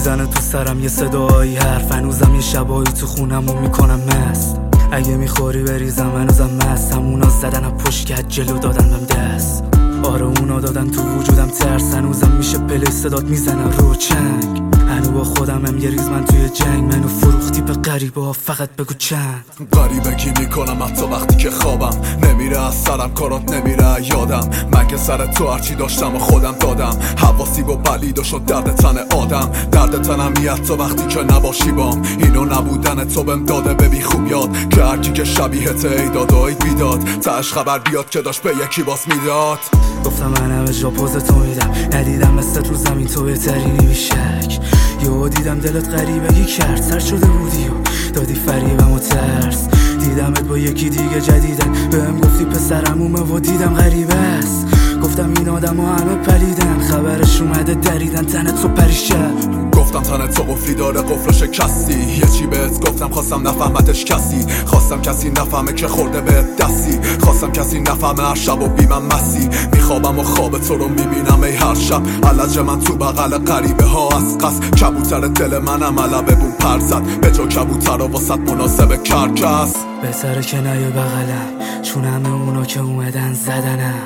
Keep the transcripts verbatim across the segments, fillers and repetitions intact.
میزنه تو سرم یه صدایی حرف، هنوزم یه شبایی تو خونمو میکنم مست. اگه میخوری بریزم هنوزم مست، همونا زدن پشت که جلو دادن بهم دست. آره اونا دادن تو وجودم ترس، هنوزم میشه پله صدات میزنه رو چنگ. هنو با خودم هم یه ریز من توی جنگ، منو فروختی به غریبه ها فقط بگو چند. غریبه کی میکنم حتی وقتی که خوابم نمیره از سرم، کارات نمیره یادم. من که سر تو هرچی داشتم و خودم دادم، حواسی با بلید و شد درد تن آدم. درد تنم میاد تو وقتی که نباشی بام، اینو نبودن تو بهم داده ببی خوب یاد. که هرکی که شبیهت ای دادای بیداد، تاش خبر بیاد که داشت به یکی باس میداد. گفتم من همه جا پوز تو میدم، ندیدم مثل رو زمین تو بهترینی بیشک. یهو دیدم دلت غریبگی کرد، سر شده بودی و دادی فریبم و ترس. دیدمت با یکی دیگه جدیدن، بهم گفتی پسرمومه و دیدم غریبه است. گفتم این آدم ها همه پلیدن، خبرش اومده دریدن تنت تو پریشه. گفتم تنت تو قفلی داره قفل شکستی، یه چی بهت گفتم خواستم نفهمتش کسی. خواستم کسی نفهمه که خورده به دستی، خواستم کسی نفهمه هر شب و بی من مسی. میخوابم و خواب تو رو میبینم ای هر شب، علج من تو بغل غریبه ها از قصد. کبوتر دل منم علبه بون پر زد، به جا کبوتر و واسط مناسب کرکس. بهتره که نیای بغلم، چون همه اونا که اومدن زدنم.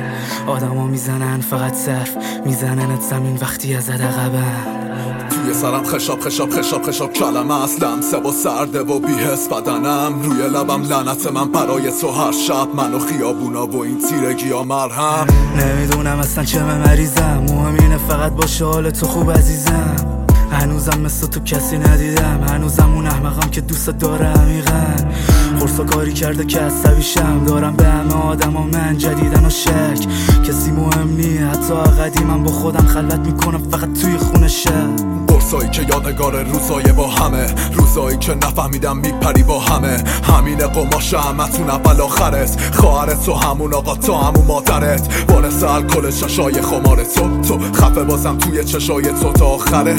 آدما میزنن فقط صرف، میزننت زمین وقتی ازت عقبم. توی سرم خشاب خشاب خشاب خشاب کلمه است، لمسه و سرده و بی‌حس بدنم. روی لبم لعنت من برای تو هر شب، من و خیابونا و این تیرگی ها مرهم. نمیدونم اصلا چه مریضم، مهم اینه فقط باشه حال تو خوب عزیزم. هنوزم مثل تو کسی ندیدم، هنوزم اون احمقم که دوست داره عمیقا. خورسا کاری کرده که عصبیشم، دارم به همه آدم ها من جدیدن و شک. کسی مهم نی حتی قدیمم، با خودم خلوت میکنم فقط توی خونه شب. قرصایی که یادگار روزای با همه، روزایی که نفهمیدم میپری با همه. همین قماش همتون اول آخرت، خواهرت تو همون آقا تو همون مادرت. وارث الکل چشای خمار تو، تو خفه بازم توی چشای تو تا آخره.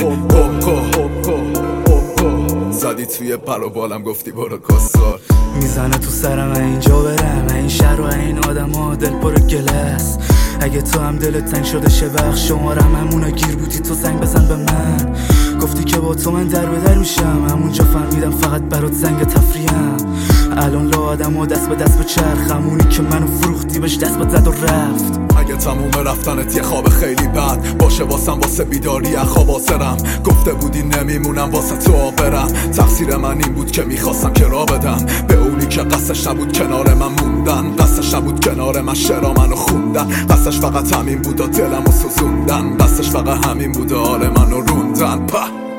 زدی توی پر و بالم گفتی برو کسار. میزنه تو سرم اینجا برم، این شهر و این آدم ها دل پر گلس. اگه تو هم دلت تنگ شده شه وقت شمارم، همونا گیر بودی تو زنگ بزن به من. گفتی که با تو من در به در میشم، همونجا فهمیدم فقط برات زنگ تفریم. الان لا آدم ها دست به دست به چرخ، همونی که منو فروختی بهش دست به زد و رفت. اگه تموم رفتنت یه خواب خیلی بد باشه واسم، واسه بیداری خواب آسرم. گفته بودی نمیمونم واسه تو برم، تقصیر من این بود که میخواستم که را بدم به اونی که قصدش نبود کنار من موندن. قصدش نبود کنار من شعرا منو خوندن، قصدش فقط همین بود و دلمو سوزوندن. قصدش فقط همین بود و حال منو روندن.